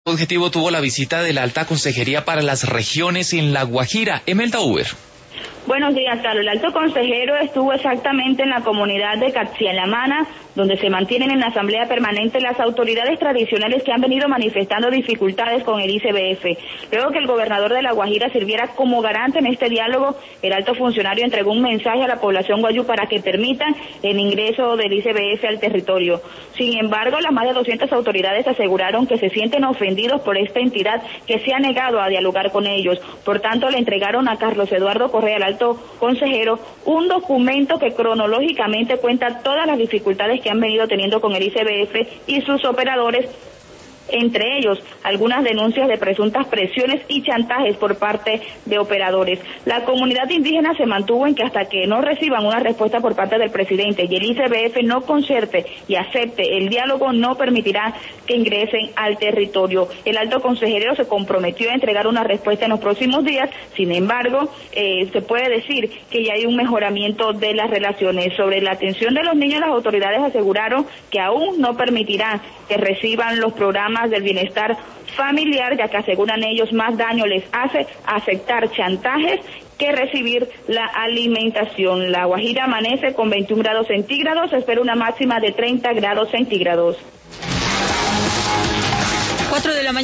Objetivo tuvo la visita de la Alta Consejería para las Regiones en La Guajira. Emelda Uber. Buenos días, Carlos. El alto consejero estuvo exactamente en la comunidad de Catsialamana, donde se mantienen en la asamblea permanente las autoridades tradicionales que han venido manifestando dificultades con el ICBF. Luego que el gobernador de La Guajira sirviera como garante en este diálogo, el alto funcionario entregó un mensaje a la población guayú para que permitan el ingreso del ICBF al territorio. Sin embargo, las más de 200 autoridades aseguraron que se sienten ofendidos por esta entidad que se ha negado a dialogar con ellos. Por tanto, le entregaron a Carlos Eduardo Correa, el alto consejero, un documento que cronológicamente cuenta todas las dificultades que han venido teniendo con el ICBF y sus operadores, entre ellos algunas denuncias de presuntas presiones y chantajes por parte de operadores. La comunidad indígena se mantuvo en que hasta que no reciban una respuesta por parte del presidente y el ICBF no concerte y acepte el diálogo, no permitirá que ingresen al territorio. El alto consejero se comprometió a entregar una respuesta en los próximos días. Sin embargo, se puede decir que ya hay un mejoramiento de las relaciones. Sobre la atención de los niños, las autoridades aseguraron que aún no permitirán que reciban los programas del bienestar familiar, ya que aseguran ellos más daño les hace aceptar chantajes que recibir la alimentación. La Guajira amanece con 21 grados centígrados, se espera una máxima de 30 grados centígrados. 4 de la mañana.